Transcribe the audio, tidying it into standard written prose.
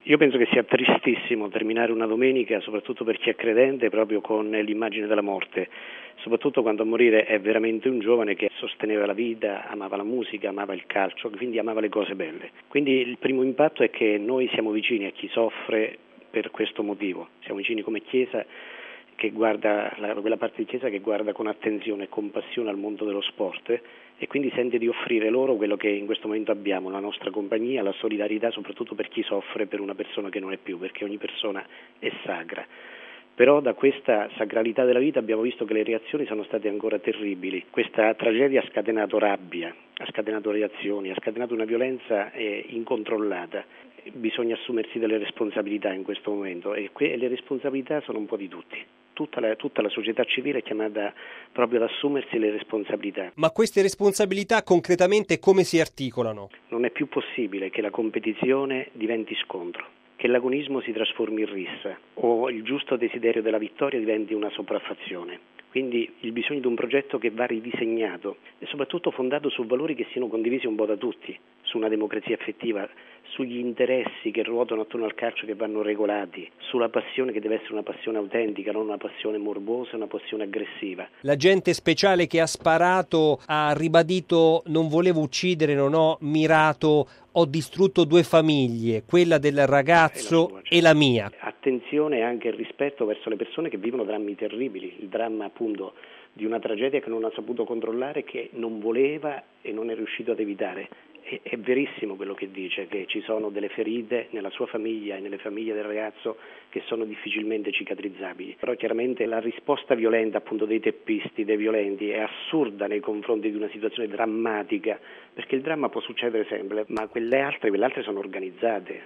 Io penso che sia tristissimo terminare una domenica, soprattutto per chi è credente, proprio con l'immagine della morte, soprattutto quando a morire è veramente un giovane che sosteneva la vita, amava la musica, amava il calcio, quindi amava le cose belle. Quindi il primo impatto è che noi siamo vicini a chi soffre per questo motivo, siamo vicini come Chiesa che guarda, quella parte di Chiesa che guarda con attenzione e compassione al mondo dello sport e quindi sente di offrire loro quello che in questo momento abbiamo, la nostra compagnia, la solidarietà soprattutto per chi soffre per una persona che non è più, perché ogni persona è sacra. Però da questa sacralità della vita abbiamo visto che le reazioni sono state ancora terribili. Questa tragedia ha scatenato rabbia, ha scatenato reazioni, ha scatenato una violenza incontrollata. Bisogna assumersi delle responsabilità in questo momento e le responsabilità sono un po' di tutti. Tutta la società civile è chiamata proprio ad assumersi le responsabilità. Ma queste responsabilità concretamente come si articolano? Non è più possibile che la competizione diventi scontro, che l'agonismo si trasformi in rissa o il giusto desiderio della vittoria diventi una sopraffazione. Quindi il bisogno di un progetto che va ridisegnato e soprattutto fondato su valori che siano condivisi un po' da tutti, su una democrazia affettiva, sugli interessi che ruotano attorno al calcio che vanno regolati, sulla passione che deve essere una passione autentica, non una passione morbosa, una passione aggressiva. L'agente speciale che ha sparato ha ribadito: non volevo uccidere, non ho mirato, ho distrutto 2 famiglie, quella del ragazzo e la mia. Attenzione anche il rispetto verso le persone che vivono drammi terribili, il dramma appunto di una tragedia che non ha saputo controllare, che non voleva e non è riuscito ad evitare. È verissimo quello che dice, che ci sono delle ferite nella sua famiglia e nelle famiglie del ragazzo che sono difficilmente cicatrizzabili. Però chiaramente la risposta violenta appunto dei teppisti, dei violenti, è assurda nei confronti di una situazione drammatica, perché il dramma può succedere sempre, ma quelle altre sono organizzate.